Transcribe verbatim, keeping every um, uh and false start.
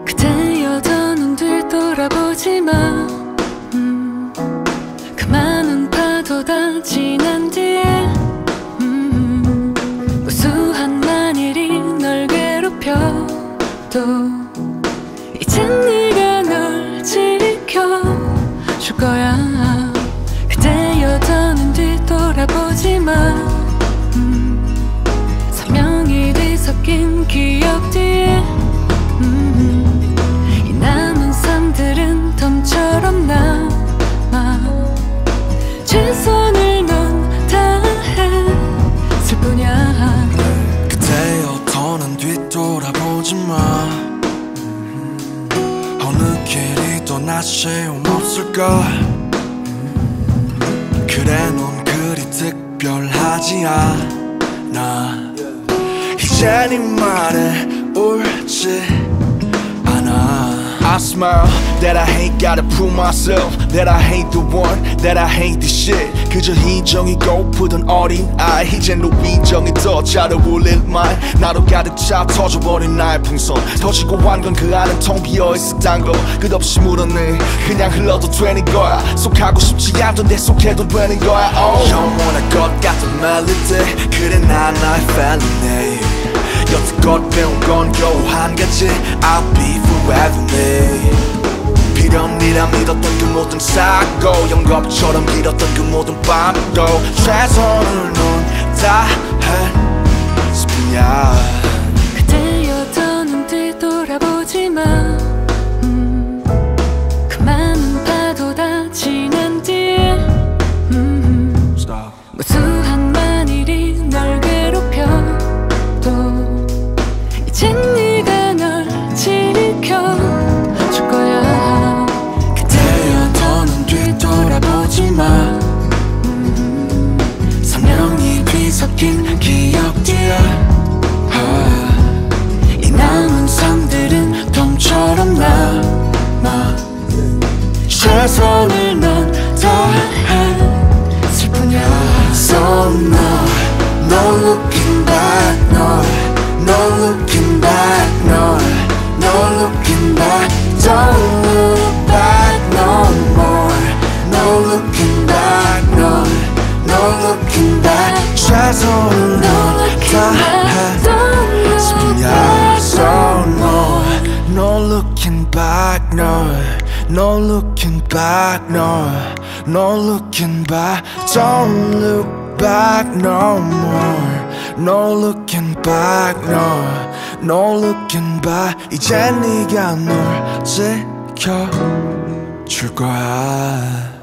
그대여 더는 뒤돌아보지 마. 음, 그 많은 파도 다 지난 뒤에 음, 무수한 만일이 널 괴롭혀도 이젠 네가 널 지켜줄 거야. 그대여 더는 뒤돌아보지 마. 음, 선명히 뒤섞인 기억 뒤에 음, 이 남은 삶들은 덤처럼 남아. 최선을 넌 다했을 뿐이야. 그대여 더는 뒤돌아보지 마. 어느 길이 또 나 소용없을까. 그래 넌 그리 특별하지 않아. 이제 네 말에 울지 않아. I smile that I hate, gotta prove myself that I hate the one, that I hate the shit. 그저 희정이 고프던 어린 아이, 이젠 너 위정이 더 잘 어울릴 말. 나로 가득 차 터져버린 나의 풍선. 터지고한 건 그 안은 텅 비어있었단 거. 끝없이 물었네 그냥 흘러도 되는 거야. 속하고 싶지 않던데 속해도 되는 거야. oh. 영원할 것 같은 멜로디, 그래 난 나의 felony. 여태껏 배운 건 겨우 한 가지, I'll be forever me. 필연이라 믿었던 그 모든 사고, 영겁처럼 길었던 그 모든 밤도 최선을 넌 다했을 뿐이야. 그대여 더는 뒤돌아보지 마. 음, 그 많은 파도 다 지난 뒤에 음, 무수한 만일이 널 괴롭혀도 이젠 네가 널 지켜줄 거야. 그대여 더는 뒤돌아보지 마. 음, 선명히 뒤섞인 기억 뒤에 이 남은 삶들은 덤처럼 남아. 최선을 넌 다했을 뿐이야. So no, no looking back, no, no looking back, no, no looking back. Don't look back no more, no looking back, no, no looking back. 최선을 넌 다했을 뿐이야. So no, no looking back, no, no looking back, no, no looking back. Don't look back no more, no looking back, no, no looking back. 이제 네가 널 지켜줄 거야.